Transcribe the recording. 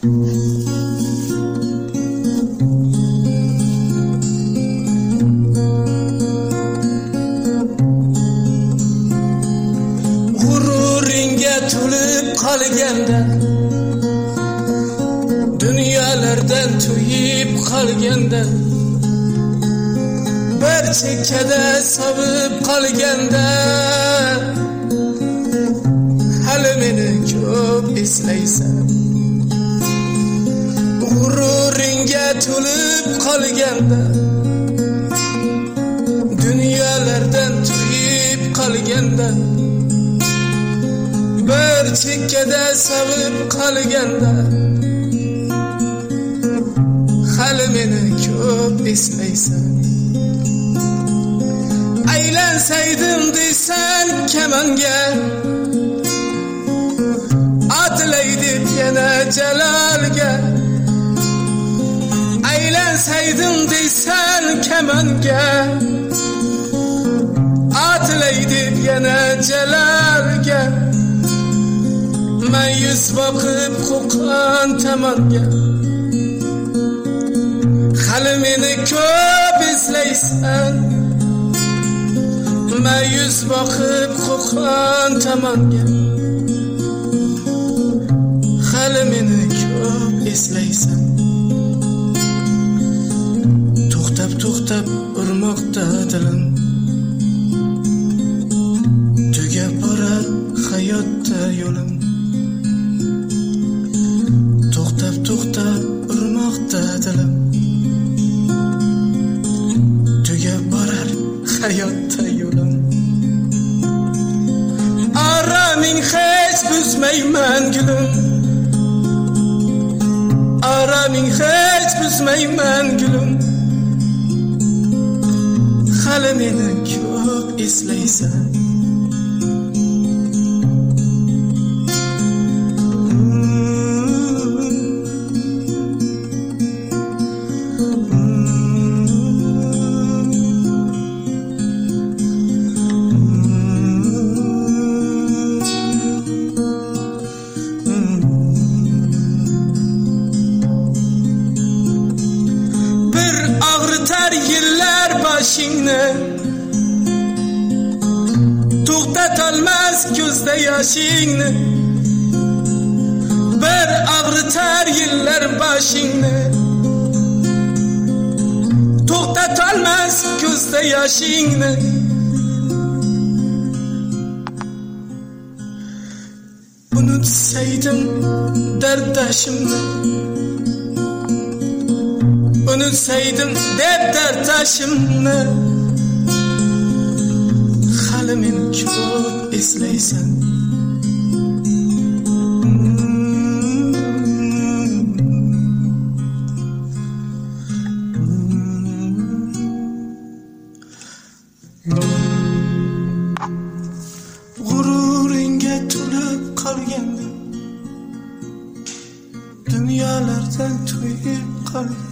G'ururingga to'lib qolganda, dunyolardan to'yib qolganda, bir chekkada sovib qolganda, hali meni ko'p eslaysan. G'ururingga to'lib qolganda, dunyolardan to'yib qolganda, bir chekkada sovib qolganda, hali meni ko'p eslaysan. Aylansaydim deysan kamonga, otlaydi yana jalolga. Aylansaydim deysan kamonga, otlaydi yana jalolga. Men yuz boqib qo'rqqan tomonga, hali meni ko'p eslaysan. Men yuz boqib qo'rqqan tomonga, hali meni ko'p eslaysan. To'xtab urmoqda dilim, tugab borar hayotda yo'lim. To'xtab urmoqda dilim, tugab borar hayotda yo'lim. Araming hech buzmayman gulum, araming hech buzmayman gulum. Hali meni ko'p eslaysan. Bir ağrıtar yıllar başingni, to'xtatolmas ko'zda yoshingni. Bir ağrıtar yillar boshingni, to'xtatolmas ko'zda yoshingni. Unutsaydim dardashimni, unutsaydim deb dardashimni, hali meni ko'p eslaysan. G'ururingga to'lib qolganda, dunyolardan to'yib qolganda,